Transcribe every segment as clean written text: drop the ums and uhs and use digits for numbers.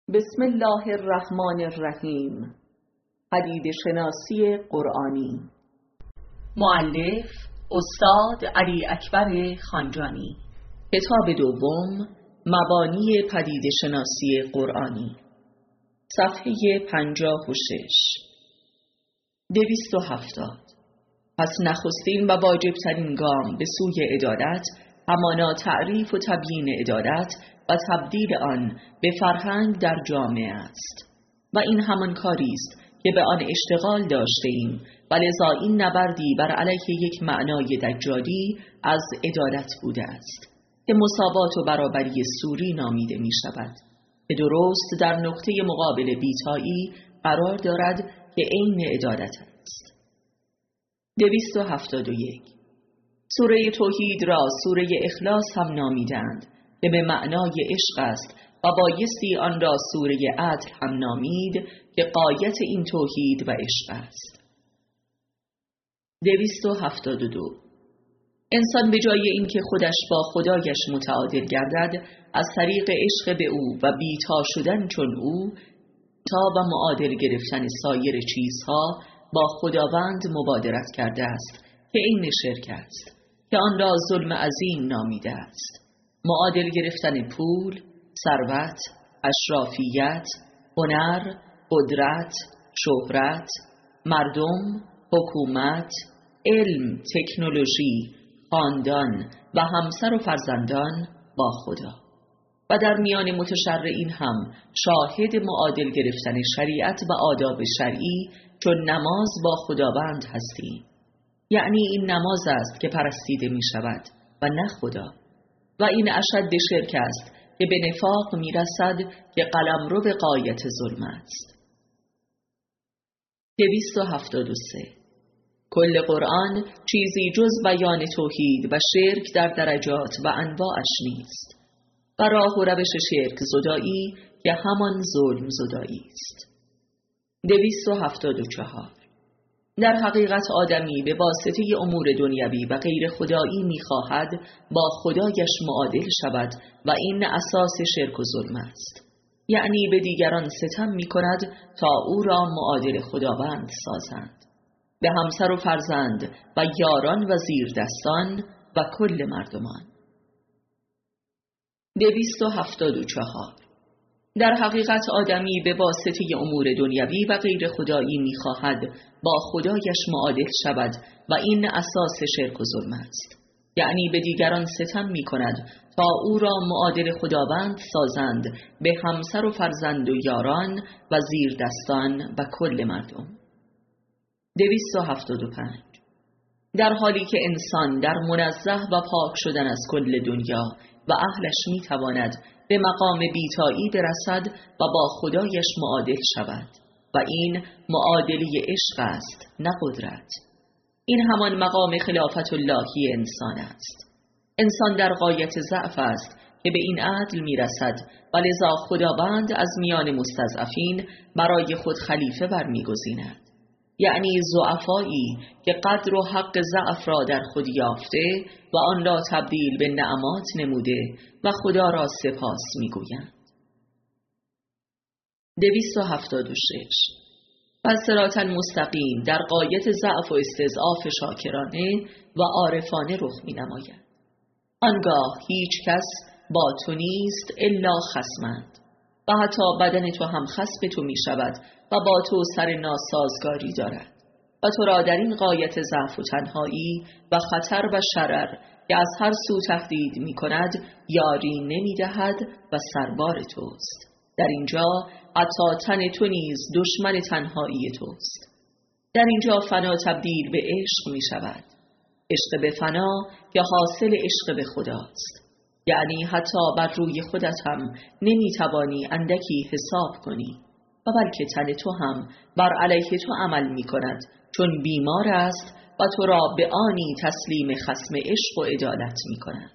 بسم الله الرحمن الرحیم. پدیده شناسی قرآنی. مؤلف استاد علی اکبر خانجانی. کتاب دوم، مبانی پدیده شناسی قرآنی، صفحه 56. 270. پس نخستین و واجبترین گام به سوی عدالت همانا تعریف و تبیین عدالت و تبدیل آن به فرهنگ در جامعه است و این همان کاری است که به آن اشتغال داشته ایم و لذا این نبردی بر علیه یک معنای دجالی از عدالت بوده است که مساوات و برابری سوری نامیده می شود که درست در نقطه مقابل بیتایی قرار دارد که عین عدالت است. 271. سوره توحید را سوره اخلاص هم نامیدند که به معنای عشق است و بایستی آن را سوره عدل هم نامید که غایت این توحید و عشق است. 272. انسان به جای اینکه خودش با خدایش متعادل گردد از طریق عشق به او و بیتا شدن چون او تا و معادل گرفتن سایر چیزها با خداوند مبادرت کرده است که این شرک است که آن را ظلم عظیم نامیده است. معادل گرفتن پول، ثروت، اشرافیت، هنر، قدرت، شهرت، مردم، حکومت، علم، تکنولوژی، خاندان و همسر و فرزندان با خدا و در میان متشرعین هم شاهد معادل گرفتن شریعت و آداب شرعی چون نماز با خداوند هستیم، یعنی این نماز است که پرستیده می شود و نه خدا و این اشد شرک است که به نفاق می رسد که قلمرو به غایت ظلم است. 273. کل قرآن چیزی جز بیان توحید و شرک در درجات و انواعش نیست و راه و روش شرک زدایی که همان ظلم زدایی است. 274. در حقیقت آدمی به واسطه امور دنیوی و غیر خدایی می‌خواهد با خدایش معادل شود و این اساس شرک و ظلم است، یعنی به دیگران ستم می‌کند تا او را معادل خداوند سازند، به همسر و فرزند و یاران و زیردستان و کل مردمان. 274. در حقیقت آدمی به واسطه امور دنیوی و غیر خدایی می‌خواهد با خدایش معادل شود و این اساس شرک و ظلم است، یعنی به دیگران ستم می‌کند تا او را معادل خداوند سازند به همسر و فرزند و یاران و زیردستان و کل مردم. 275. در حالی که انسان در منزه و پاک شدن از کل دنیا و اهلش می‌تواند به مقام بیتایی برسد و با خدایش معادل شود و این معادلی عشق است نه قدرت. این همان مقام خلافت اللهی انسان است. انسان در غایت ضعف است که به این عدل میرسد و لذا خداوند از میان مستضعفین برای خود خلیفه برمیگزیند، یعنی ضعفایی که قدر و حق ضعف را در خود یافته و آن را تبدیل به نعمات نموده و خدا را سپاس میگویند. 276. پس صراطاً مستقیم در غایت ضعف و استضعاف شاکرانه و عارفانه رخ می نماید. آنگاه هیچ کس با تو نیست الا خصمند و حتی بدن تو هم خصم تو می شود و با تو سر ناسازگاری دارد و تو را در این غایت ضعف و تنهایی و خطر و شرر که از هر سو تهدید می کند یاری نمی دهد و سربار توست. در اینجا حتی تن تو نیز دشمن تنهایی توست. در اینجا فنا تبدیل به عشق می شود، عشق به فنا که حاصل عشق به خداست، یعنی حتی بر روی خودت هم نمی توانی اندکی حساب کنی و بلکه تن تو هم بر علیه تو عمل می کند چون بیمار است و تو را به آنی تسلیم خصم عشق و عدالت می کند.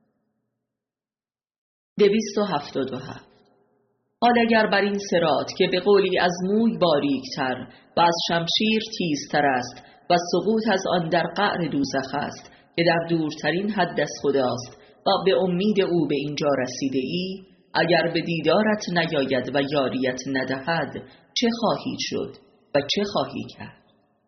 277. حال اگر بر این صراط که به قولی از موی باریکتر و از شمشیر تیزتر است و سقوط از آن در قعر دوزخ است که در دورترین حد از خداست و به امید او به اینجا رسیده ای، اگر به دیدارت نیاید و یاریت ندهد چه خواهی شد و چه خواهی کرد؟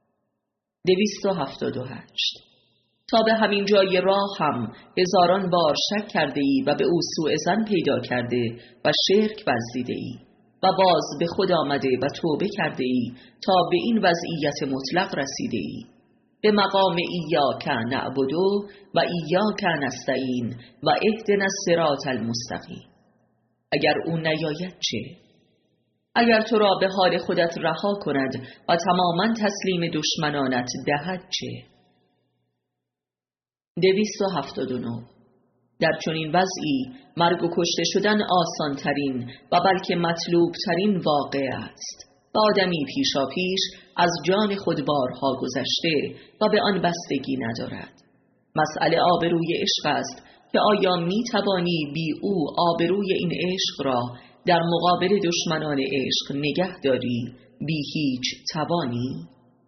278. تا به همین جای راه هم هزاران بار شک کرده ای و به او سوء ظن پیدا کرده و شرک ورزیده ای و باز به خود آمده و توبه کرده ای تا به این وضعیت مطلق رسیده ای، به مقام ایاک نعبد و ایاک نستعین و اهدنا الصراط المستقیم. اگر او نیاید چه؟ اگر تو را به حال خودت رها کند و تماما تسلیم دشمنانت دهد چه؟ 279. در چنین وضعی مرگ و کشته شدن آسان ترین و بلکه مطلوب ترین واقع است و آدمی پیشا پیش از جان خود بارها گذشته و به آن بستگی ندارد. مسئله آبروی عشق است که آیا می توانی بی او آبروی این عشق را در مقابل دشمنان عشق نگه داری بی هیچ توانی؟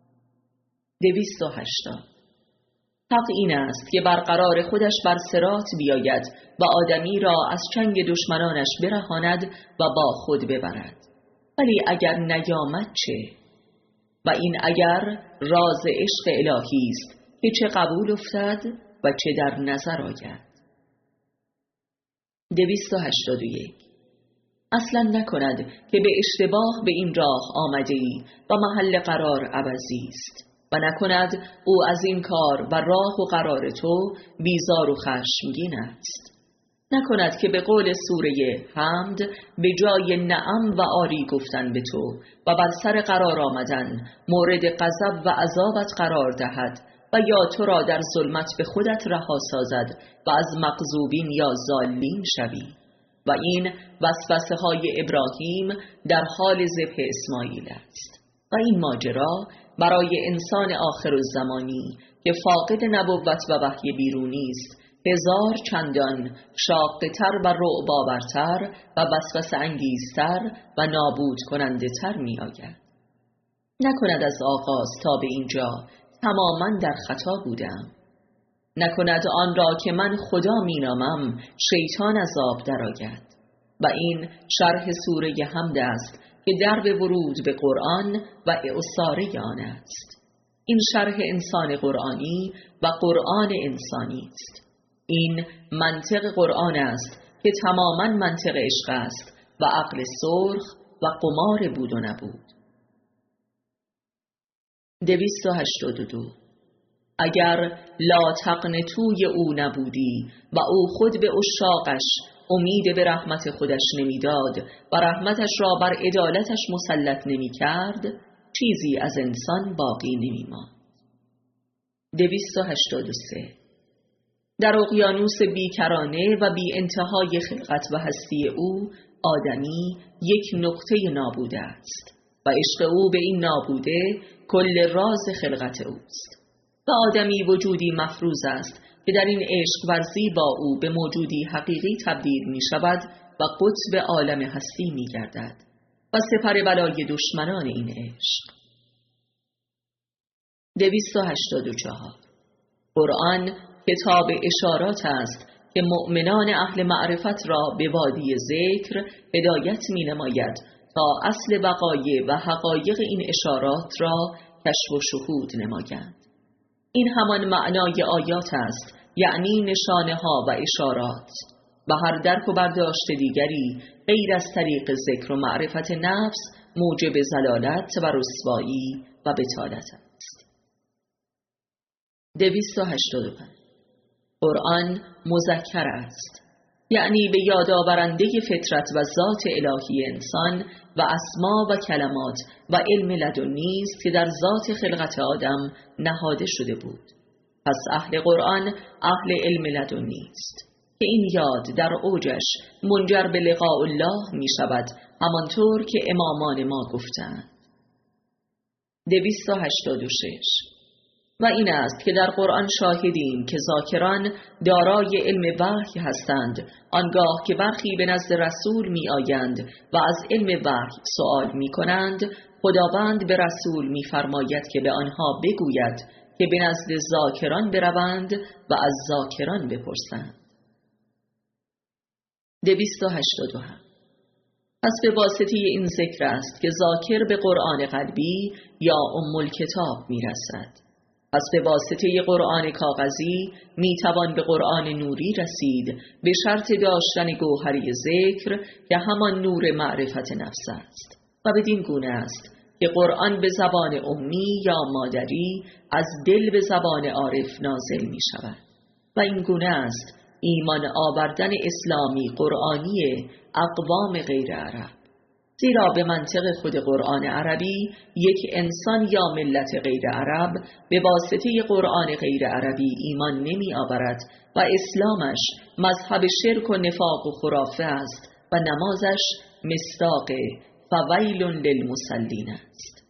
280. حق این است که برقرار خودش بر صراط بیاید و آدمی را از چنگ دشمنانش برهاند و با خود ببرد. ولی اگر نیامد چه؟ و این اگر راز عشق الهی است که چه قبول افتد و چه در نظر آید. 281. اصلا نکند که به اشتباه به این راه آمده ای و محل قرار عوضی است و نکند او از این کار و راه و قرار تو بیزار و خشمگین است. نکند که به قول سوره حمد به جای نعم و آری گفتن به تو و بر سر قرار آمدن مورد غضب و عذابت قرار دهد و یا تو را در ظلمت به خودت رها سازد و از مغضوبین یا ضالین شوی. و این وسوسه های ابراهیم در حال ذبح اسماعیل است. و این ماجرا برای انسان آخر الزمانی که فاقد نبوت و وحی بیرونی است هزار چندان شاق‌تر و رعب‌آورتر و وسوسه انگیزتر و نابود کننده تر می آید. نکند از آغاز تا به اینجا تماما در خطا بودم. نکند آن را که من خدا می نامم شیطان از آب درآید. و این شرح سوره حمد است که درب ورود به قرآن و اعصاره آن است. این شرح انسان قرآنی و قرآن انسانی است. این منطق قرآن است که تماما منطق عشق است و عقل سرخ و قمار بود و نبود. 282. اگر لا تقنطوی او نبودی و او خود به عشاقش امید به رحمت خودش نمیداد و رحمتش را بر عدالتش مسلط نمی کرد چیزی از انسان باقی نمی ماند. 283. در اقیانوس بیکرانه و بی انتهای خلقت و هستی او آدمی یک نقطه نابوده است و عشق او به این نابوده کل راز خلقت اوست و آدمی وجودی مفروض است که در این عشق ورزی با او به موجودی حقیقی تبدیل می شود و قطب عالم هستی می گردد و سپر بلای دشمنان این عشق. 284. قرآن کتاب اشارات است که مؤمنان اهل معرفت را به وادی ذکر هدایت می نماید تا اصل وقایع و حقایق این اشارات را کشف و شهود نمایند. این همان معنای آیات است، یعنی نشانه ها و اشارات و هر درک و برداشت دیگری غیر از طریق ذکر و معرفت نفس موجب زلالت و رسوایی و بطالت است. 285. قرآن مذکر است، یعنی به یاد آورنده فطرت و ذات الهی انسان و اسما و کلمات و علم لدنی است که در ذات خلقت آدم نهاده شده بود. پس اهل قرآن اهل علم لدنی است که این یاد در اوجش منجر به لقاء الله می شود، همانطور که امامان ما گفتند. 286. و این است که در قرآن شاهدیم که ذاکران دارای علم وحی هستند، آنگاه که برخی به نزد رسول می آیند و از علم وحی سؤال می کنند، خداوند به رسول می فرماید که به آنها بگوید که به نزد ذاکران بروند و از ذاکران بپرسند. 287. پس به واسطه این ذکر است که ذاکر به قرآن قلبی یا الکتاب میرسد. پس به واسطه قرآن کاغذی میتوان به قرآن نوری رسید، به شرط داشتن گوهری ذکر که همان نور معرفت نفس است. و بدین گونه است که قرآن به زبان امی یا مادری از دل به زبان عارف نازل می شود. و این گونه است ایمان آوردن اسلامی قرآنی اقوام غیر عرب. زیرا به منطق خود قرآن عربی یک انسان یا ملت غیر عرب به واسطه قرآن غیر عربی ایمان نمی آورد و اسلامش مذهب شرک و نفاق و خرافه است و نمازش مصداق فویل للمصلین است.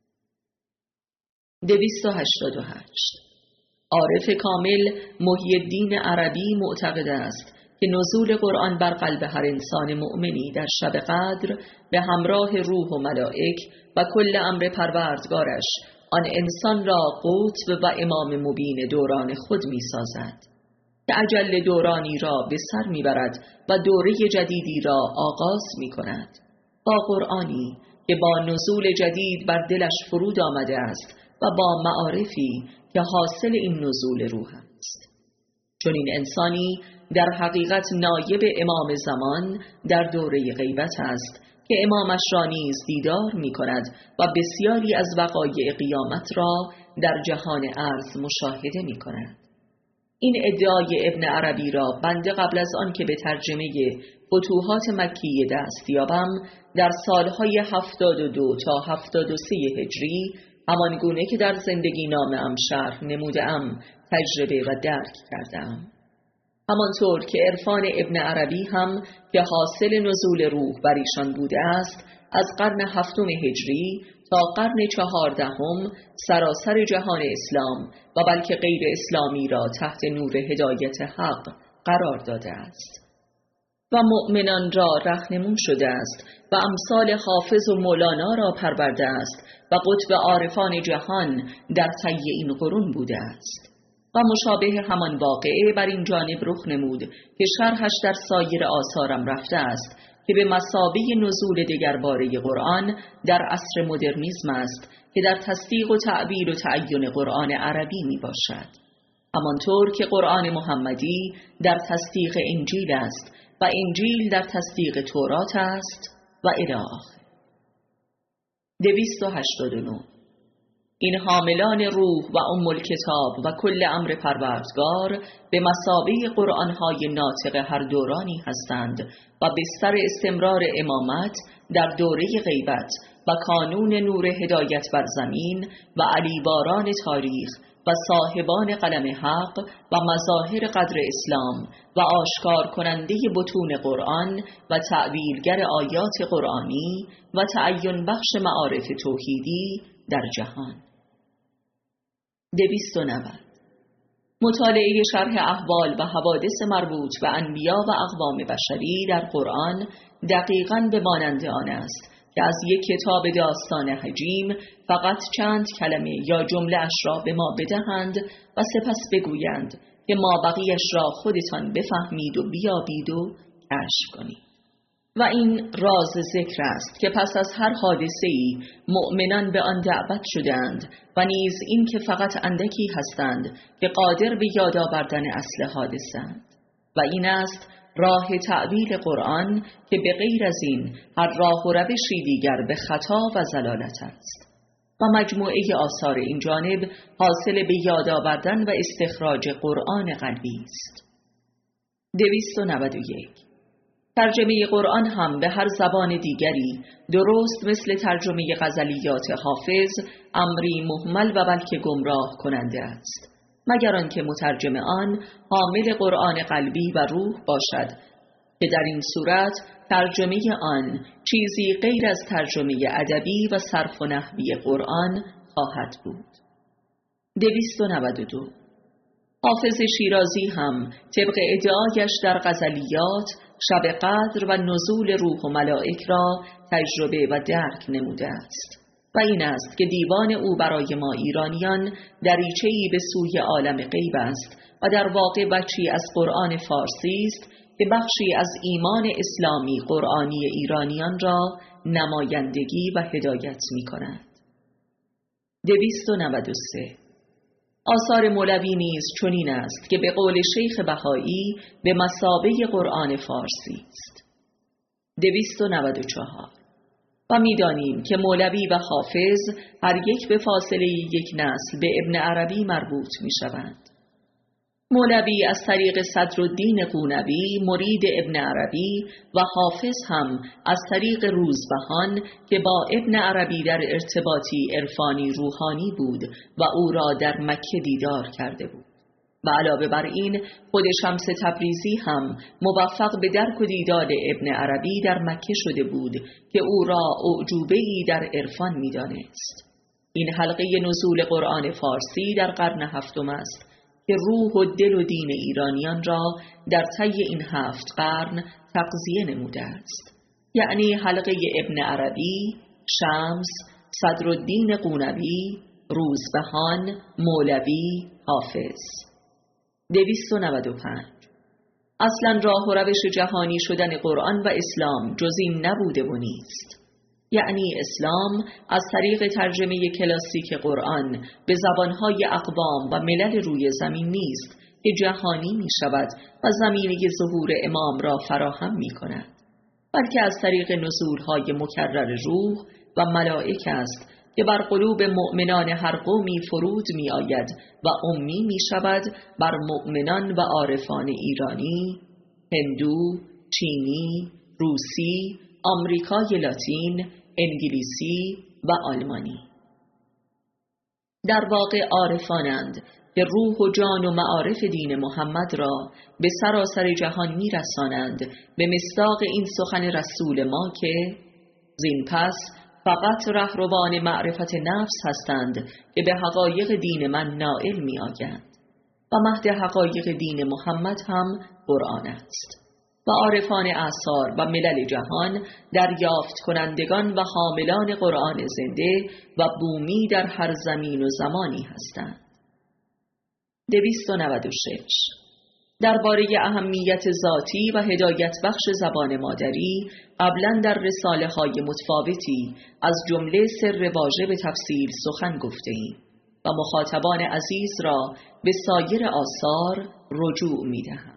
288. عارف کامل محی الدین عربی معتقد است که نزول قرآن بر قلب هر انسان مؤمنی در شب قدر به همراه روح و ملائک و کل امر پروردگارش آن انسان را قطب و امام مبین دوران خود می سازد که اجل دورانی را به سر می برد و دوره جدیدی را آغاز می کند با قرآنی که با نزول جدید بر دلش فرود آمده است و با معارفی که حاصل این نزول روح است. چون این انسانی در حقیقت نایب امام زمان در دوره غیبت است که امامش را نیز دیدار می کند و بسیاری از وقایع قیامت را در جهان ارض مشاهده می کند. این ادعای ابن عربی را بنده قبل از آن که به ترجمه فتوحات مکیه دست یابم در سالهای 72 تا 73 هجری همان گونه که در زندگی نامه‌ام شرح نموده‌ام تجربه و درک کردم. همانطور که عرفان ابن عربی هم که حاصل نزول روح بر ایشان بوده است، از قرن 7 هجری تا قرن 14 سراسر جهان اسلام و بلکه غیر اسلامی را تحت نور هدایت حق قرار داده است و مؤمنان را رهنمون شده است و امثال حافظ و مولانا را پرورده است و قطب عارفان جهان در طی این قرون بوده است و مشابه همان واقعه بر این جانب رخ نمود که شرحش در سایر آثارم رفته است که به مثابه نزول دگرباره قرآن در عصر مدرنیسم است که در تصدیق و تعبیر و تعین قرآن عربی می باشد، همانطور که قرآن محمدی در تصدیق انجیل است و انجیل در تصدیق تورات است و الی آخر. 289. این حاملان روح و الکتاب و کل امر پروردگار به مثابه قرآنهای ناطق هر دورانی هستند و بستر استمرار امامت در دوره غیبت و کانون نور هدایت بر زمین و علیباران تاریخ و صاحبان قلم حق و مظاهر قدر اسلام و آشکار کننده بطون قرآن و تعبیرگر آیات قرآنی و تعین بخش معارف توحیدی در جهان. 290. مطالعه شرح احوال و حوادث مربوط به انبیا و اقوام بشری در قرآن دقیقاً به مانند آن است که از یک کتاب داستان حجیم فقط چند کلمه یا جمله اش را به ما بدهند و سپس بگویند که ما بقیش را خودتان بفهمید و بیابید و کشف کنید. و این راز ذکر است که پس از هر حادثه‌ای مؤمنان به آن دعوت شدند و نیز این که فقط اندکی هستند که قادر به یاد آوردن اصل حادثه‌اند و این است راه تعبیر قرآن که به غیر از این هر راه و روشی دیگر به خطا و ضلالت است و مجموعه آثار این جانب حاصل به یاد آوردن و استخراج قرآن قلبی است. 291. ترجمه قرآن هم به هر زبان دیگری درست مثل ترجمه غزلیات حافظ امری مهمل و بلکه گمراه کننده است، مگر آنکه مترجم آن حامل قرآن قلبی و روح باشد که در این صورت ترجمه آن چیزی غیر از ترجمه ادبی و صرف و نحوی قرآن خواهد بود. 292. حافظ شیرازی هم طبق ادعایش در غزلیات شب قدر و نزول روح و ملائک را تجربه و درک نموده است و این است که دیوان او برای ما ایرانیان دریچه‌ای به سوی عالم غیب است و در واقع بچی از قرآن فارسی است که بخشی از ایمان اسلامی قرآنی ایرانیان را نمایندگی و هدایت می کند. 293 آثار مولوی نیز چنین است که به قول شیخ بهایی به مثابه قرآن فارسی است. 294 و می‌دانیم که مولوی و حافظ هر یک به فاصله یک نسل به ابن عربی مربوط می‌شوند. مولوی از طریق صدرالدین قونبی مرید ابن عربی و حافظ هم از طریق روزبهان که با ابن عربی در ارتباطی عرفانی روحانی بود و او را در مکه دیدار کرده بود. و علاوه بر این خود شمس تبریزی هم موفق به درک و دیدار ابن عربی در مکه شده بود که او را اعجوبه‌ای در عرفان می‌دانست. این حلقه نزول قرآن فارسی در قرن هفتم است که روح و دل و دین ایرانیان را در طی این 7 قرن تغذیه نموده است، یعنی حلقه ابن عربی، شمس، صدرالدین قونبی، روزبهان، مولوی، حافظ. 295 اصلا راه و روش جهانی شدن قرآن و اسلام جز این نبوده و نیست، یعنی اسلام از طریق ترجمه کلاسیک قرآن به زبانهای اقوام و ملل روی زمین نیست که جهانی می شود و زمینه ظهور امام را فراهم می کند، بلکه از طریق نزولهای مکرر روح و ملائک است که بر قلوب مؤمنان هر قومی فرود می آید و امی می شود بر مؤمنان و عارفان ایرانی، هندو، چینی، روسی، آمریکای لاتین، انگلیسی و آلمانی. در واقع عارفانند که روح و جان و معارف دین محمد را به سراسر جهان می رسانند به مصداق این سخن رسول ما که زین پس فقط رهروان معرفت نفس هستند که به حقایق دین من نائل می آیند و مهد حقایق دین محمد هم قرآن است و عارفان اعصار و ملل جهان دریافت کنندگان و حاملان قرآن زنده و بومی در هر زمین و زمانی هستند. 296 درباره اهمیت ذاتی و هدایت بخش زبان مادری قبلا در رساله های متفاوتی از جمله سر واژه به تفصیل سخن گفته ایم و مخاطبان عزیز را به سایر آثار رجوع می دهم.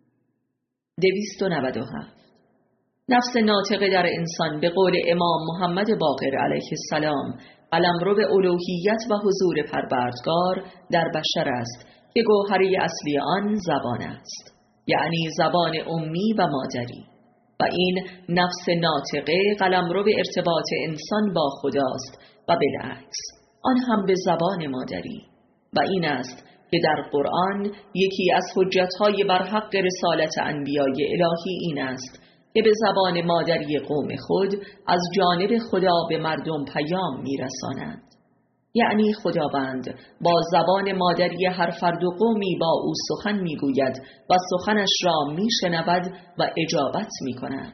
297 نفس ناطقه در انسان به قول امام محمد باقر علیه السلام قلمرو الوهیت و حضور پروردگار در بشر است که گوهری اصلی آن زبان است، یعنی زبان امی و مادری، و این نفس ناطقه قلمرو ارتباط انسان با خداست و بالعکس آن هم به زبان مادری، و این است که در قرآن یکی از حجتهای بر حق رسالت انبیای الهی این است که به زبان مادری قوم خود از جانب خدا به مردم پیام میرسانند، یعنی خداوند با زبان مادری هر فرد و قومی با او سخن میگوید و سخنش را میشنود و اجابت میکند.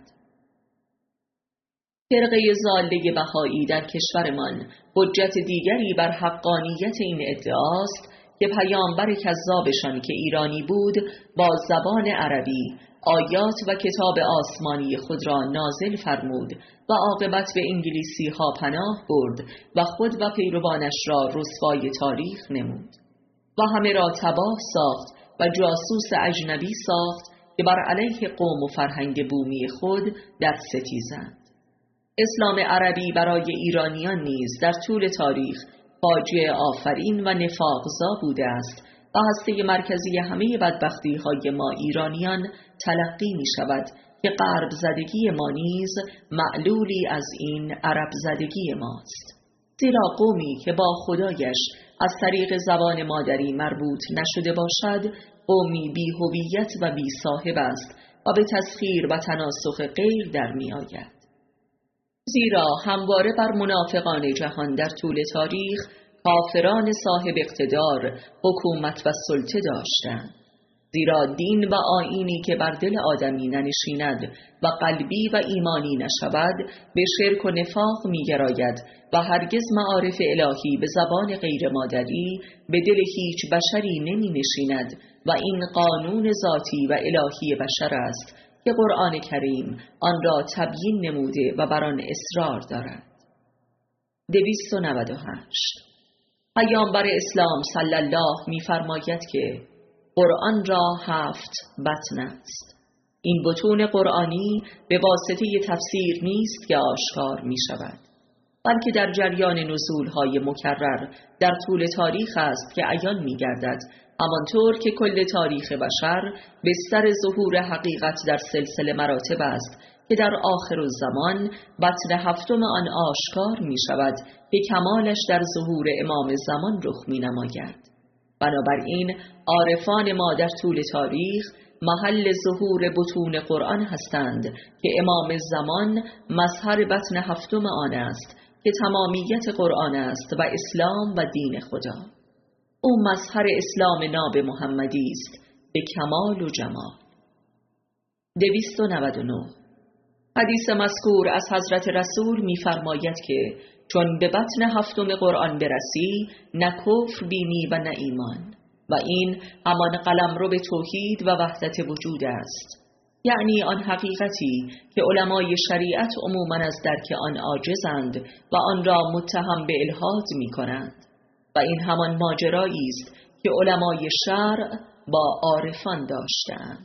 فرقه ضاله بهایی در کشورمان حجت دیگری بر حقانیت این ادعاست که پیامبر کذابشان که ایرانی بود با زبان عربی آیات و کتاب آسمانی خود را نازل فرمود و عاقبت به انگلیسی ها پناه برد و خود و پیروانش را رسوای تاریخ نمود و همه را تباه ساخت و جاسوس اجنبی ساخت که بر علیه قوم و فرهنگ بومی خود در ستیزند. اسلام عربی برای ایرانیان نیز در طول تاریخ فاجعه آفرین و نفاقزا بوده است و هسته مرکزی همه بدبختی های ما ایرانیان تلقی می شود که غرب زدگی ما نیز معلولی از این عرب زدگی ماست، زیرا قومی که با خدایش از طریق زبان مادری مربوط نشده باشد قومی بی هویت و بی صاحب است و به تسخیر و تناسخ غیر در می آید. زیرا همواره بر منافقان جهان در طول تاریخ کافران صاحب اقتدار، حکومت و سلطه داشتند زیرا دین و آیینی که بر دل آدمی ننشیند و قلبی و ایمانی نشود به شرک و نفاق می‌گراید و هرگز معارف الهی به زبان غیر مادری به دل هیچ بشری نمی نشیند و این قانون ذاتی و الهی بشر است که قرآن کریم آن را تبیین نموده و بر آن اصرار دارد. 298 پیامبر اسلام صلی الله می‌فرماید که قرآن را 7 بطن است. این بطون قرآنی به واسطه تفسیر نیست که آشکار می شود، بلکه در جریان نزولهای مکرر در طول تاریخ است که عیان می گردد، همانطور که کل تاریخ بشر بستر ظهور حقیقت در سلسله مراتب است که در آخر الزمان بطن 7 آن آشکار می شود که کمالش در ظهور امام زمان رخ می نماید. بنابراین عارفان ما در طول تاریخ محل ظهور بطون قرآن هستند که امام زمان مظهر بطن 7 آن است که تمامیت قرآن است و اسلام و دین خدا. او مظهر اسلام ناب محمدی است به کمال و جمال. 299 حدیث مذکور از حضرت رسول می‌فرماید که چون به بطن 7 قرآن برسی نه کفر بینی و نه ایمان، و این همان قلمرو به توحید و وحدت وجود است، یعنی آن حقیقتی که علمای شریعت عموماً از درک آن عاجزند و آن را متهم به الحاد می کنند، و این همان ماجرایی است که علمای شرع با عارفان داشتند.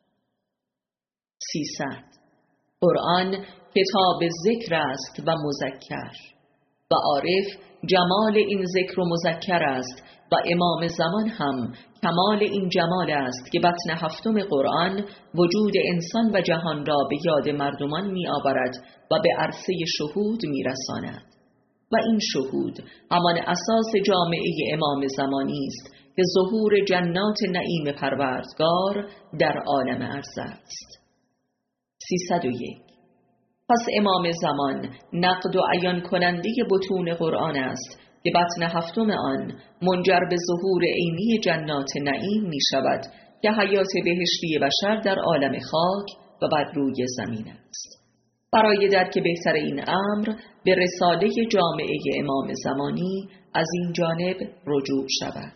300 قرآن کتاب ذکر است و مذکر، و عارف جمال این ذکر و مذکر است و امام زمان هم کمال این جمال است که بطن 7 قرآن وجود انسان و جهان را به یاد مردمان می آورد و به عرصه شهود می رساند، و این شهود همان اساس جامعه امام زمانی است که ظهور جنات نعیم پروردگار در عالم ارض است. 301 پس امام زمان نقد و عیان کننده بطون قرآن است که بطن 7 آن منجر به ظهور عینی جنات نعیم می شود که حیات بهشتی بشر در عالم خاک و بر روی زمین است. برای درک بهتر این امر به رساله جامعه امام زمانی از این جانب رجوع شود.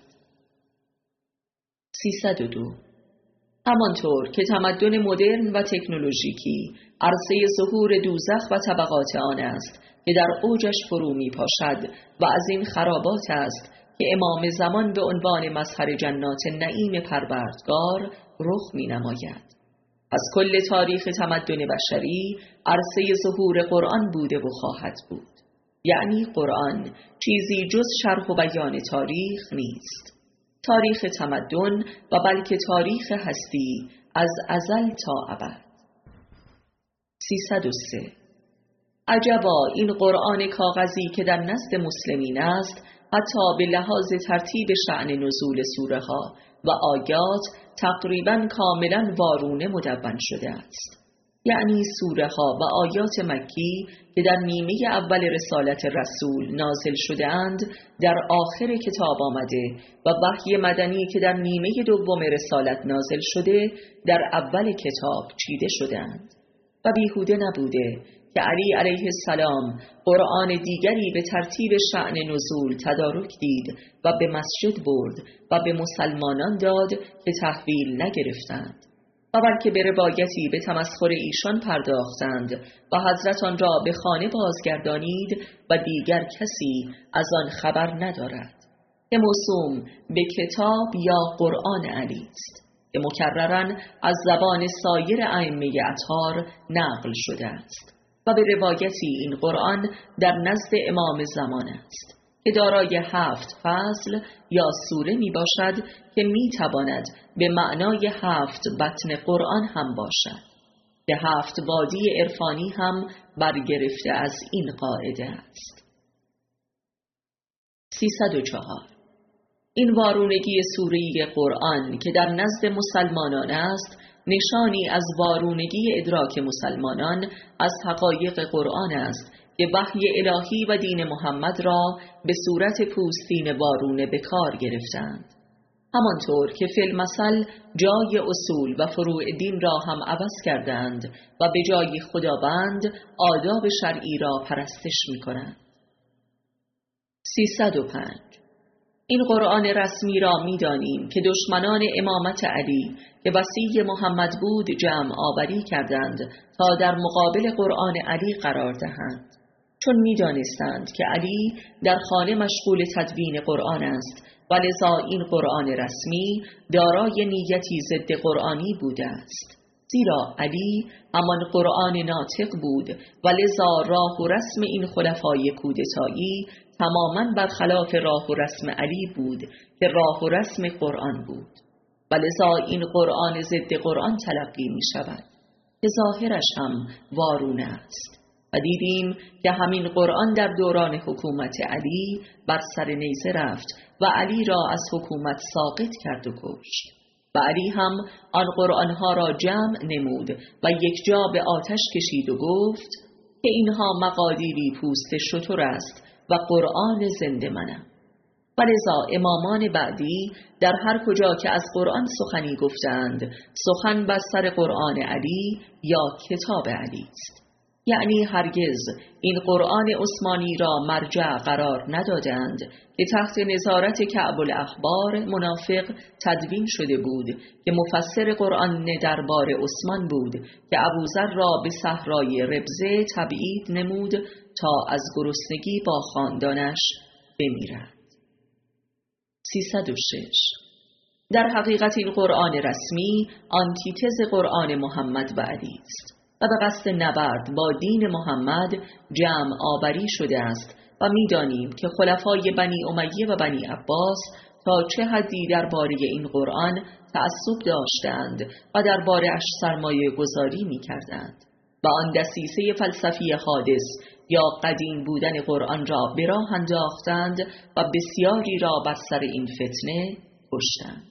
302 همانطور که تمدن مدرن و تکنولوژیکی عرصه ظهور دوزخ و طبقات آن است که در اوجش فرو می پاشد و از این خرابات است که امام زمان به عنوان مظهر جنات نعیم پروردگار رخ می نماید. از کل تاریخ تمدن بشری عرصه ظهور قرآن بوده و خواهد بود، یعنی قرآن چیزی جز شرح و بیان تاریخ نیست. تاریخ تمدن و بلکه تاریخ هستی از ازل تا ابد. 303 عجبا این قرآن کاغذی که در نزد مسلمین است حتی به لحاظ ترتیب شأن نزول سوره ها و آیات تقریباً کاملاً وارونه مدون شده است، یعنی سوره ها و آیات مکی که در نیمه اول رسالت رسول نازل شده اند در آخر کتاب آمده و وحی مدنی که در نیمه دوم رسالت نازل شده در اول کتاب چیده شده اند. و بیهوده نبوده که علی علیه السلام قرآن دیگری به ترتیب شأن نزول تدارک دید و به مسجد برد و به مسلمانان داد که تحویل نگرفتند، و بلکه به روایتی به تمسخر ایشان پرداختند و حضرت آن را به خانه بازگردانید و دیگر کسی از آن خبر ندارد که موسوم به کتاب یا قرآن علی است که مکرراً از زبان سایر ائمه اطهار نقل شده است، و به روایتی این قرآن در نزد امام زمان است که دارای 7 فصل یا سوره می باشد که می تواند به معنای 7 بطن قرآن هم باشد که 7 وادی عرفانی هم برگرفته از این قاعده است. 304 این وارونگی سوره قرآن که در نزد مسلمانان است نشانی از وارونگی ادراک مسلمانان از حقایق قرآن است که وحی الهی و دین محمد را به صورت پوستین وارونه به کار گرفتند. همانطور که فی المثل جای اصول و فروع دین را هم عوض کردند و به جای خداوند آداب شرعی را پرستش می کنند. 305. این قرآن رسمی را می دانیم که دشمنان امامت علی که وصی محمد بود جمع آوری کردند تا در مقابل قرآن علی قرار دهند، چون می دانستند که علی در خانه مشغول تدوین قرآن است و لذا این قرآن رسمی دارای نیتی ضد قرآنی بوده است، زیرا علی همان قرآن ناطق بود و لذا راه و رسم این خلفای کودتایی تماماً برخلاف راه و رسم علی بود که راه و رسم قرآن بود و لذا این قرآن ضد قرآن تلقی می شود که ظاهرش هم وارونه است. و دیدیم که همین قرآن در دوران حکومت علی بر سر نیزه رفت و علی را از حکومت ساقط کرد و کشت و علی هم آن قرآنها را جمع نمود و یک جا به آتش کشید و گفت که اینها مقادیری پوست شتر است و قرآن زنده منم. و لذا امامان بعدی در هر کجا که از قرآن سخنی گفتند سخن بر سر قرآن علی یا کتاب علی است، یعنی هرگز این قرآن عثمانی را مرجع قرار ندادند که تحت نظارت کعب الاحبار منافق تدوین شده بود که مفسر قرآن دربار عثمان بود که ابوذر را به صحرای ربزه تبعید نمود تا از گرسنگی با خاندانش بمیرد. 306. در حقیقت این قرآن رسمی آنتیتز قرآن محمد و علی است و به قصد نبرد با دین محمد جمع آوری شده است و می‌دانیم که خلفای بنی امیه و بنی عباس تا چه حدی درباره این قرآن تعصب داشتند و درباره‌اش سرمایه گذاری می‌کردند و آن دسیسه فلسفی حادث یا قدیم بودن قرآن را به راه انداختند و بسیاری را بر سر این فتنه کشتند.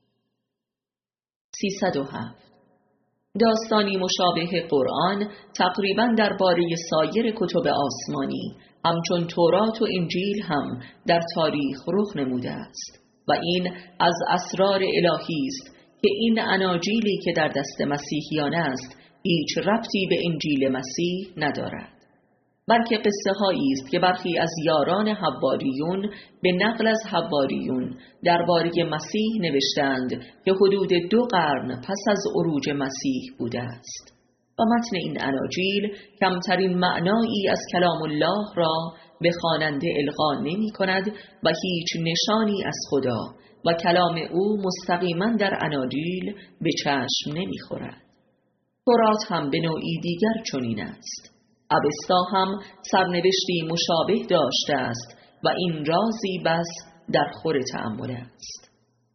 307. داستانی مشابه قرآن تقریباً درباره سایر کتب آسمانی همچون تورات و انجیل هم در تاریخ رخ نموده است و این از اسرار الهی است که این اناجیلی که در دست مسیحیان است هیچ ربطی به انجیل مسیح ندارد، بلکه قصه هایی است که برخی از یاران حواریون به نقل از حواریون درباره مسیح نوشتند که حدود 2 قرن پس از عروج مسیح بوده است و متن این اناجیل کمترین معنایی از کلام الله را به خواننده القا نمی کند و هیچ نشانی از خدا و کلام او مستقیما در اناجیل به چشم نمی خورد. تورات هم به نوعی دیگر چنین است. اوستا هم سرنوشتی مشابه داشته است و این رازی بس در خور تأمل است.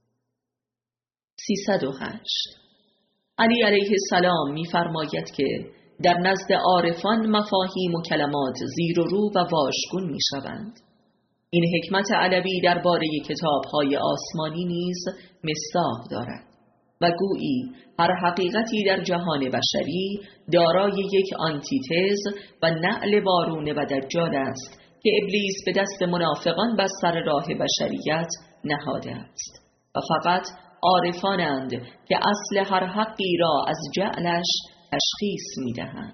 308. علی علیه السلام می‌فرماید که در نزد عارفان مفاهیم و کلمات زیر و رو و واژگون می‌شوند. این حکمت علوی درباره کتاب‌های آسمانی نیز مصداق دارد و گویی هر حقیقتی در جهان بشری دارای یک آنتیتز و نعل وارونه و دجال است که ابلیس به دست منافقان بر سر راه بشریت نهاده است و فقط عارفانند که اصل هر حقی را از جعلش تشخیص می‌دهند.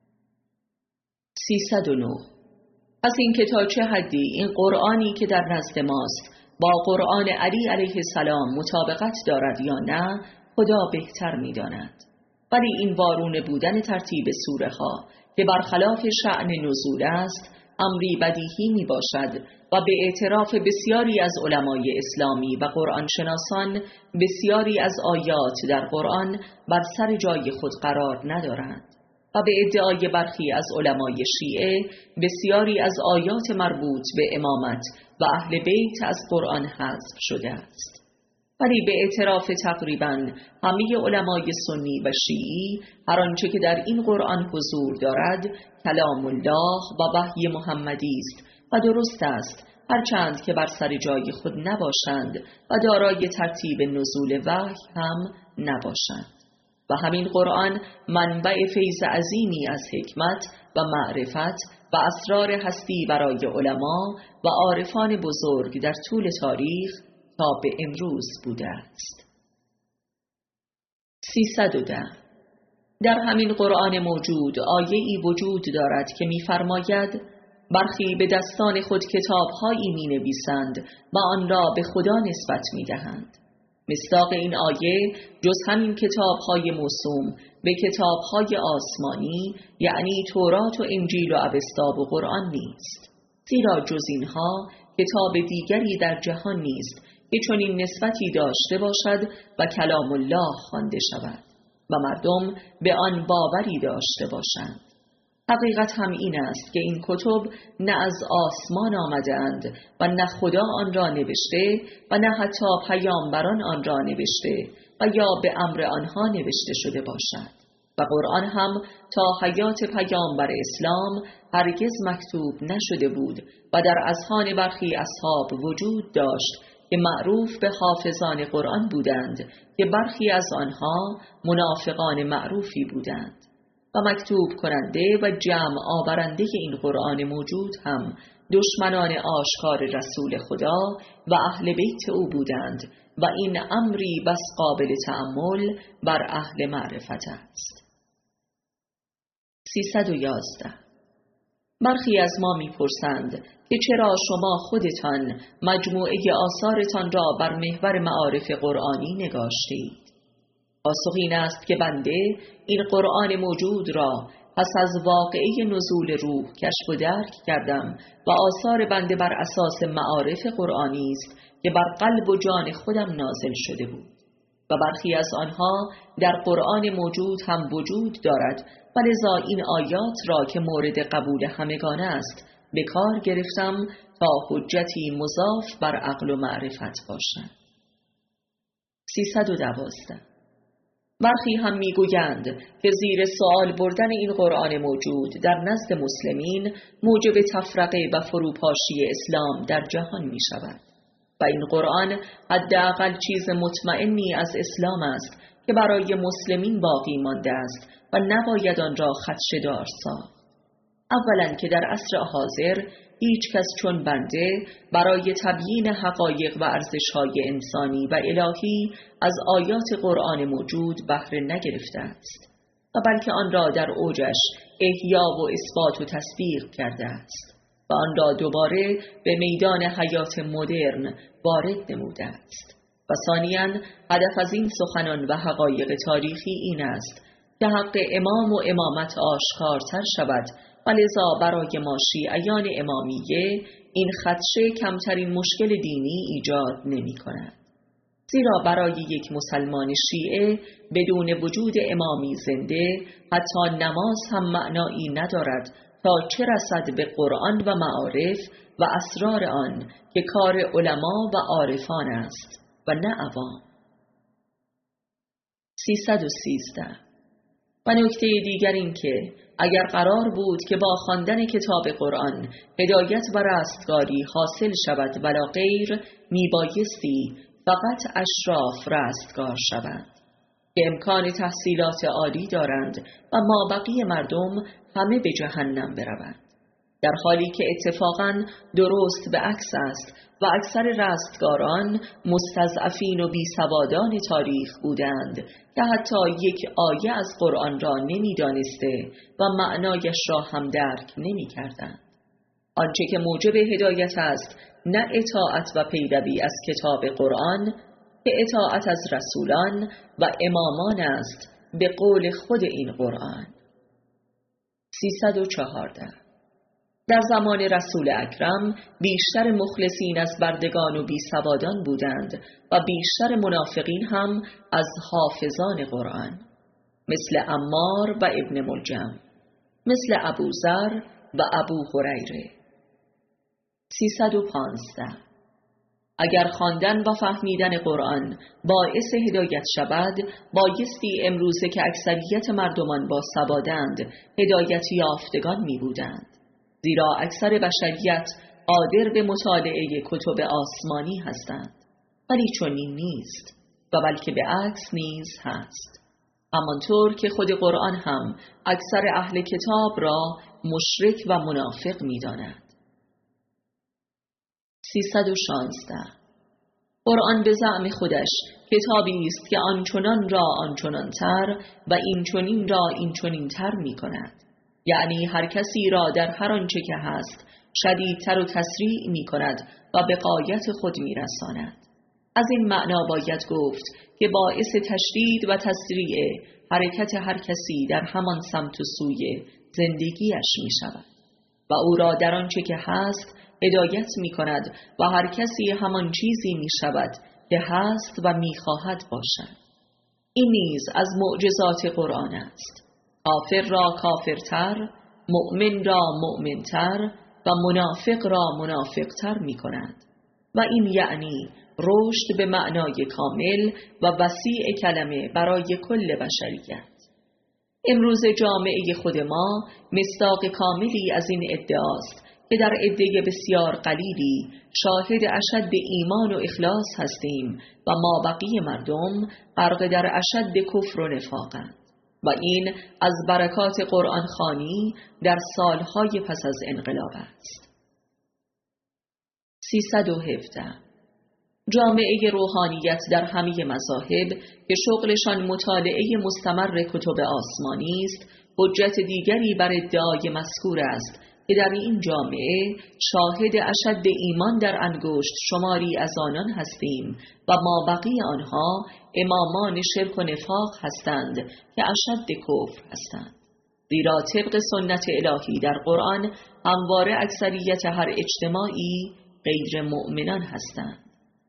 309. پس این که تا چه حدی این قرآنی که در نزد ماست با قرآن علی علیه السلام مطابقت دارد یا نه خدا بهتر می‌داند، ولی این وارونه بودن ترتیب سوره ها که برخلاف شأن نزول است امری بدیهی می باشد و به اعتراف بسیاری از علمای اسلامی و قرآن شناسان بسیاری از آیات در قرآن بر سر جای خود قرار ندارند و به ادعای برخی از علمای شیعه بسیاری از آیات مربوط به امامت و اهل بیت از قرآن حذف شده است. ولی به اعتراف تقریباً همه علمای سنی و شیعی هر آنچه که در این قرآن حضور دارد کلام الله و وحی محمدی است و درست است، هرچند که بر سر جای خود نباشند و دارای ترتیب نزول وحی هم نباشند. و همین قرآن منبع فیض عظیمی از حکمت و معرفت و اسرار هستی برای علما و عارفان بزرگ در طول تاریخ تا به امروز بوده است. 310. در همین قرآن موجود آیه‌ای وجود دارد که می‌فرماید برخی به دستان خود کتاب‌هایی می‌نویسند و آن را به خدا نسبت می‌دهند. مصداق این آیه جز همین کتاب‌های موسوم به کتاب‌های آسمانی یعنی تورات و انجیل و اوستا و قرآن نیست، زیرا جز اینها کتاب دیگری در جهان نیست که چنین نسبتی داشته باشد و کلام الله خوانده شود و مردم به آن باوری داشته باشند. حقیقت هم این است که این کتب نه از آسمان آمده‌اند و نه خدا آن را نوشته و نه حتی پیامبران آن را نوشته و یا به امر آنها نوشته شده باشد و قرآن هم تا حیات پیامبر اسلام هرگز مکتوب نشده بود و در اذهان برخی اصحاب وجود داشت که معروف به حافظان قرآن بودند که برخی از آنها منافقان معروفی بودند و مکتوب کننده و جمع آورنده این قرآن موجود هم دشمنان آشکار رسول خدا و اهل بیت او بودند و این امری بس قابل تأمل بر اهل معرفت است. 311. برخی از ما می‌پرسند که چرا شما خودتان مجموعه آثارتان را بر محور معارف قرآنی نگاشتید؟ پاسخ این است که بنده این قرآن موجود را پس از واقعه نزول روح کشف و درک کردم و آثار بنده بر اساس معارف قرآنی است که بر قلب و جان خودم نازل شده بود و برخی از آنها در قرآن موجود هم وجود دارد و لذا این آیات را که مورد قبول همگان است به کار گرفتم تا حجتی مضاف بر عقل و معرفت باشد. 312. برخی هم میگویند که زیر سوال بردن این قرآن موجود در نزد مسلمین موجب تفرقه و فروپاشی اسلام در جهان می شود و این قرآن حداقل چیز مطمئنی از اسلام است که برای مسلمین باقی مانده است و نباید آن را خدشه‌دار ساخت. اولا که در عصر حاضر هیچ کس چون بنده برای تبیین حقایق و ارزش‌های انسانی و الهی از آیات قرآن موجود بهره نگرفته است و بلکه آن را در اوجش احیا و اثبات و تصدیق کرده است و آن را دوباره به میدان حیات مدرن وارد نموده است. و ثانیاً هدف از این سخنان و حقایق تاریخی این است که حق امام و امامت آشکارتر شود و لذا برای ما شیعیان امامیه این خدشه کمترین مشکل دینی ایجاد نمی کند. زیرا برای یک مسلمان شیعه بدون وجود امامی زنده حتی نماز هم معنایی ندارد تا چه رسد به قرآن و معارف و اسرار آن که کار علما و عارفان است و نه عوام. 313. و نکته دیگر این که اگر قرار بود که با خواندن کتاب قرآن هدایت و رستگاری حاصل شود ولا غیر، میبایستی فقط اشراف رستگار شوند که امکان تحصیلات عالی دارند و مابقی مردم همه به جهنم بروند، در حالی که اتفاقاً درست به عکس است و اکثر رستگاران مستضعفین و بیسوادان تاریخ بودند که حتی یک آیه از قرآن را نمی‌دانسته و معنایش را هم درک نمی‌کردند. آنچه که موجب هدایت است نه اطاعت و پیروی از کتاب قرآن، که اطاعت از رسولان و امامان است به قول خود این قرآن. 314. در زمان رسول اکرم بیشتر مخلصین از بردگان و بیسوادان بودند و بیشتر منافقین هم از حافظان قرآن، مثل عمار و ابن ملجم، مثل ابوذر و ابو هریره. 315. اگر خواندن و فهمیدن قرآن باعث هدایت شود، بایستی امروزه که اکثریت مردمان با سوادند هدایت یافتگان می بودند، زیرا اکثر بشریت قادر به مطالعه کتب آسمانی هستند، ولی چنین نیست و بلکه به عکس نیز هست، همانطور که خود قرآن هم اکثر اهل کتاب را مشرک و منافق می داند. 316. قرآن به زعم خودش کتابی است که آنچنان را آنچنان‌تر و اینچنین را اینچنین‌تر می‌کند. یعنی هر کسی را در هر آنچه که هست شدیدتر و تسریع می‌کند و به غایت خود می‌رساند. از این معنا باید گفت که باعث تشدید و تسریع حرکت هر کسی در همان سمت و سوی زندگیش می‌شود و او را در آنچه که هست هدایت می‌کند و هر کسی همان چیزی می‌شود که هست و می‌خواهد باشد. این نیز از معجزات قرآن است. کافر را کافرتر، مؤمن را مؤمنتر و منافق را منافقتر می‌کند و این یعنی رشد به معنای کامل و وسیع کلمه برای کل بشریت. امروز جامعه خود ما مصداق کاملی از این ادعاست که در عده بسیار قلیلی شاهد اشد ایمان و اخلاص هستیم و مابقی مردم غرق در اشد کفر و نفاقند و این از برکات قرآن خوانی در سالهای پس از انقلاب است. 317 جامعه روحانیت در همه مذاهب که شغلشان مطالعه مستمر کتب آسمانی است، حجت دیگری بر ادعای مذکور است که در این جامعه شاهد اشد ایمان در انگشت شماری از آنان هستیم و مابقی آنها امامان شرک و نفاق هستند که اشد کفر هستند. زیرا طبق سنت الهی در قرآن همواره اکثریت هر اجتماعی غیر مؤمنان هستند.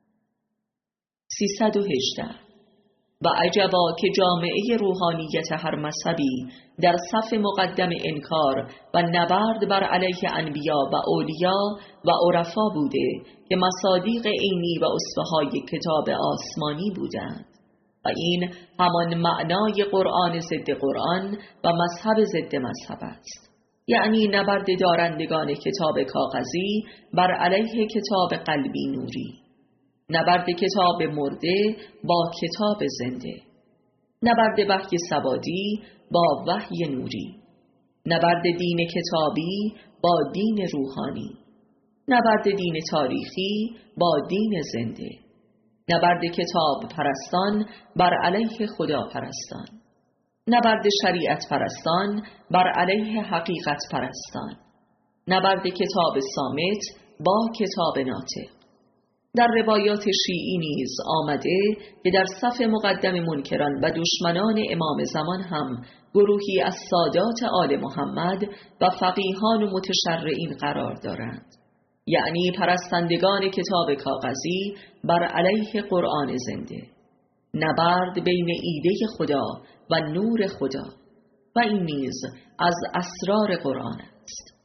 318 و عجبا که جامعه روحانیت هر مذهبی در صف مقدم انکار و نبرد بر علیه انبیا و اولیا و عرفا بوده که مصادیق عینی و اسوه‌های کتاب آسمانی بودند و این همان معنای قرآن ضد قرآن و مذهب ضد مذهب است. یعنی نبرد دارندگان کتاب کاغذی بر علیه کتاب قلبی نوری، نبرد کتاب مرده با کتاب زنده، نبرد وحی سوادی با وحی نوری، نبرد دین کتابی با دین روحانی، نبرد دین تاریخی با دین زنده، نبرد کتاب پرستان بر علیه خدا پرستان، نبرد شریعت پرستان بر علیه حقیقت پرستان، نبرد کتاب صامت با کتاب ناطق. در روایات شیعی نیز آمده که در صف مقدم منکران و دشمنان امام زمان هم گروهی از سادات آل محمد و فقیهان و متشرعین قرار دارند، یعنی پرستندگان کتاب کاغذی بر علیه قرآن زنده، نبرد بین ایده خدا و نور خدا و این نیز از اسرار قرآن است.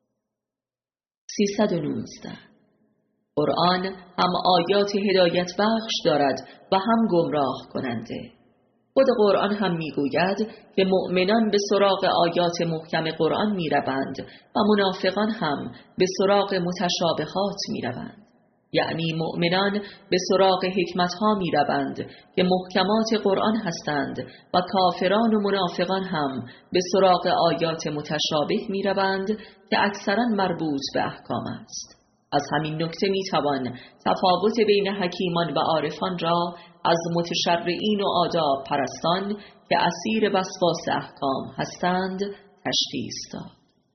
319 قرآن هم آیات هدایت بخش دارد و هم گمراه کننده. خود قرآن هم میگوید که مؤمنان به سراغ آیات محکم قرآن میروند و منافقان هم به سراغ متشابهات میروند. یعنی مؤمنان به سراغ حکمتها میروند که محکمات قرآن هستند و کافران و منافقان هم به سراغ آیات متشابه میروند که اکثرا مربوط به احکام است. از همین نکته میتوان تفاوت بین حکیمان و عارفان را از متشرعین و آداب پرستان که اسیر وسواس احکام هستند تشخیص داد.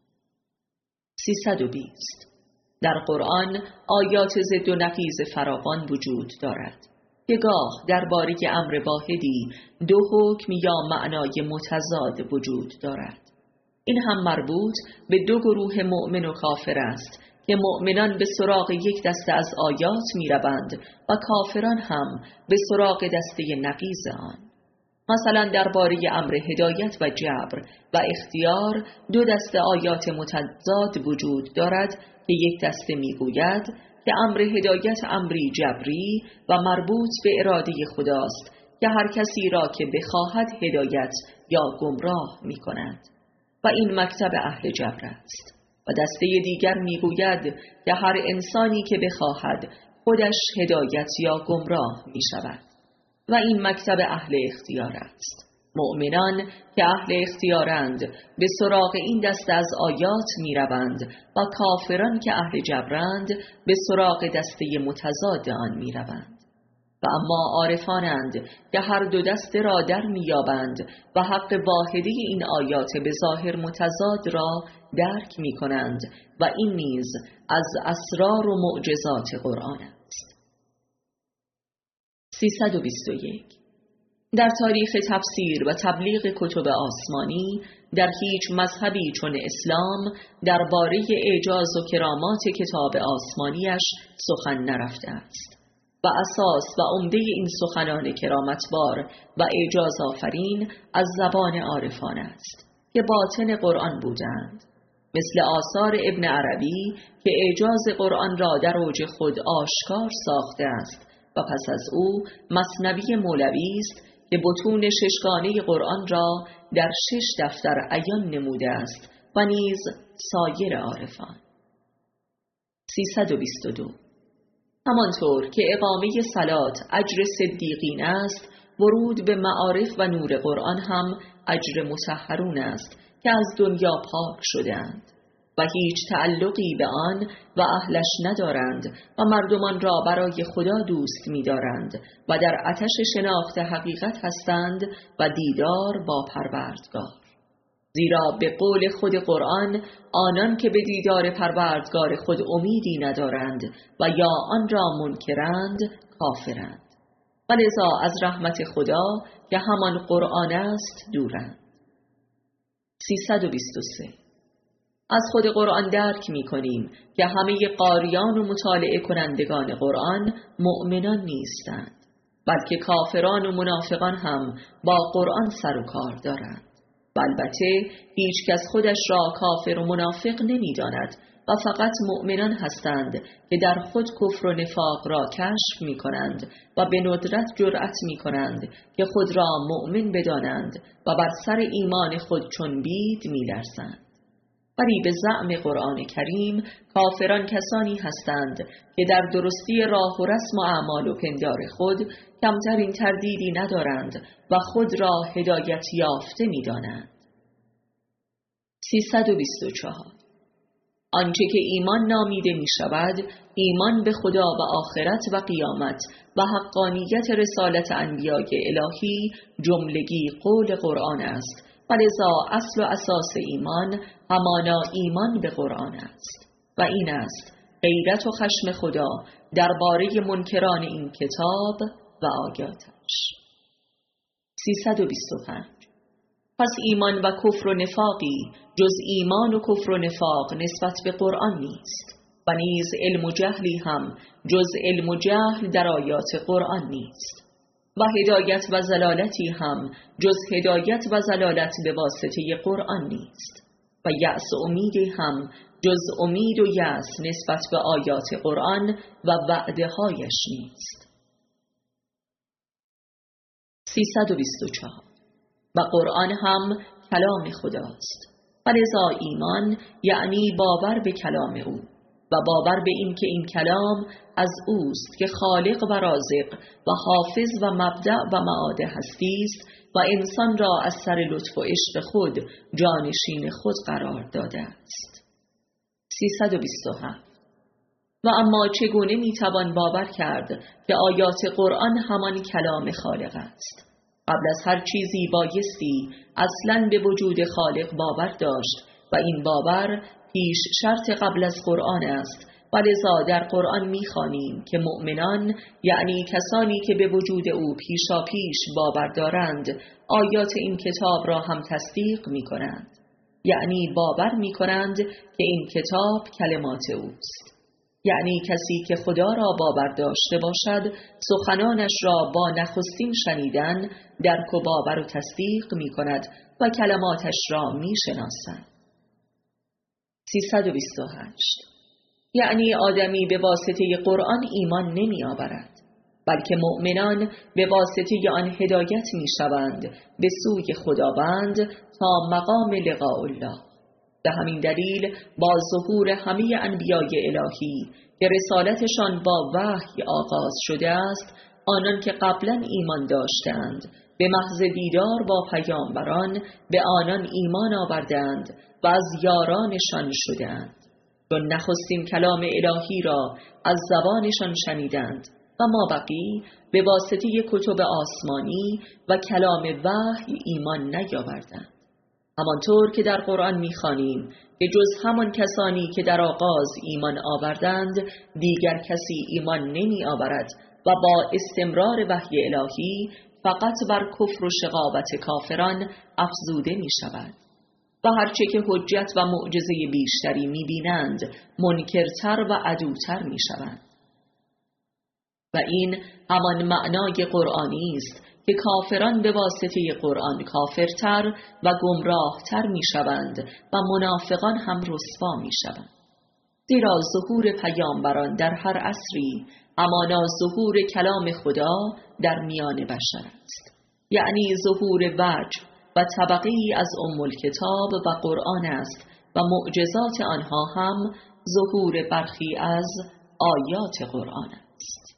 320 در قرآن آیات ضد و نقیض فراوان وجود دارد که گاه درباره امر واحدی دو حکم یا معنای متضاد وجود دارد. این هم مربوط به دو گروه مؤمن و کافر است که مؤمنان به سراغ یک دسته از آیات می روند و کافران هم به سراغ دسته نقیض آن. مثلا درباره امر هدایت و جبر و اختیار دو دسته آیات متضاد وجود دارد که یک دسته می گوید که امر هدایت امری جبری و مربوط به اراده خداست که هر کسی را که بخواهد هدایت یا گمراه می کند و این مکتب اهل جبر است. و دسته دیگر میگوید که هر انسانی که بخواهد خودش هدایت یا گمراه می شود و این مکتب اهل اختیار است. مؤمنان که اهل اختیارند به سراغ این دسته از آیات می روند و کافران که اهل جبرند به سراغ دسته متضاد آن می روند. و اما عارفانند که هر دو دسته را در می‌یابند و حق واحدی این آیات به ظاهر متضاد را درک می‌کنند و این نیز از اسرار و معجزات قرآن است. 321 در تاریخ تفسیر و تبلیغ کتب آسمانی در هیچ مذهبی چون اسلام درباره اعجاز و کرامات کتاب آسمانیش سخن نرفته است و اساس و عمده این سخنان کرامتبار و اعجاز آفرین از زبان عارفان است که باطن قرآن بودند، مثل آثار ابن عربی که اعجاز قرآن را در اوج خود آشکار ساخته است و پس از او مثنوی مولوی است که بطون ششگانه قرآن را در 6 دفتر عیان نموده است و نیز سایر عارفان. 322 همانطور که اقامه صلات اجر صدیقین است، ورود به معارف و نور قرآن هم اجر مطهرون است که از دنیا پاک شدند و هیچ تعلقی به آن و اهلش ندارند و مردمان را برای خدا دوست می‌دارند و در آتش شناخت حقیقت هستند و دیدار با پروردگار. زیرا به قول خود قرآن آنان که به دیدار پروردگار خود امیدی ندارند و یا آن را منکرند کافرند و لذا از رحمت خدا که همان قرآن است دورند. 323 از خود قرآن درک می کنیم که همه قاریان و مطالعه کنندگان قرآن مؤمنان نیستند، بلکه کافران و منافقان هم با قرآن سر و کار دارند و البته هیچ کس خودش را کافر و منافق نمی داند و فقط مؤمنان هستند که در خود کفر و نفاق را کشف می کنند و به ندرت جرأت می کنند که خود را مؤمن بدانند و بر سر ایمان خود چون بید می لرزند. ولی به زعم قرآن کریم کافران کسانی هستند که در درستی راه و رسم و اعمال و پندار خود کمترین تردیدی ندارند و خود را هدایت یافته می دانند. 324 آنچه که ایمان نامیده می شود ایمان به خدا و آخرت و قیامت و حقانیت رسالت انبیای الهی جملگی قول قرآن است و لذا اصل و اساس ایمان همانا ایمان به قرآن است و این است غیرت و خشم خدا درباره منکران این کتاب و آیاتش. 325 پس ایمان و کفر و نفاقی جز ایمان و کفر و نفاق نسبت به قرآن نیست و نیز علم و جهلی هم جز علم و جهل در آیات قرآن نیست و هدایت و ضلالتی هم جز هدایت و ضلالت به واسطه قرآن نیست و یأس و امیدی هم جز امید و یأس نسبت به آیات قرآن و وعده هایش نیست. 324 و قرآن هم کلام خداست و لذا ایمان یعنی باور به کلام او و باور به این که این کلام از اوست که خالق و رازق و حافظ و مبدأ و معاد هستی است و انسان را از سر لطف و عشق خود جانشین خود قرار داده است. 327 و اما چگونه میتوان باور کرد که آیات قرآن همان کلام خالق است؟ قبل از هر چیزی بایستی اصلاً به وجود خالق باور داشت و این باور پیش شرط قبل از قرآن است و لذا در قرآن می‌خوانیم که مؤمنان یعنی کسانی که به وجود او پیشا پیش باور دارند آیات این کتاب را هم تصدیق می‌کنند، یعنی باور می‌کنند که این کتاب کلمات اوست. یعنی کسی که خدا را باور داشته باشد سخنانش را با نخستین شنیدن درک و باور و تصدیق می‌کند و کلماتش را می‌شناسد. 328 یعنی آدمی به واسطه قرآن ایمان نمی آورد، بلکه مؤمنان به واسطه آن هدایت می شوند به سوی خداوند تا مقام لقاء الله. به همین دلیل با ظهور همه انبیای الهی که رسالتشان با وحی آغاز شده است، آنان که قبلا ایمان داشتند به محض دیدار با پیامبران به آنان ایمان آوردند و از یارانشان شدند، چون نخستین کلام الهی را از زبانشان شنیدند و مابقی به واسطه کتب آسمانی و کلام وحی ایمان نیاوردند. همانطور که در قرآن می‌خوانیم که جز همان کسانی که در آغاز ایمان آوردند دیگر کسی ایمان نمی آورد و با استمرار وحی الهی فقط بر کفر و شقاوت کافران افزوده می شود و هرچه که حجت و معجزه بیشتری می بینند منکرتر و عدوتر می شوند. و این همان معنای قرآنی است که کافران به واسطه قرآن کافرتر و گمراهتر می شوند و منافقان هم رسوا می شوند. زیرا ظهور پیامبران در هر عصری همانا ظهور کلام خدا در میان بشر است، یعنی ظهور وجه و طبقی از الکتاب و قرآن است و معجزات آنها هم ظهور برخی از آیات قرآن است.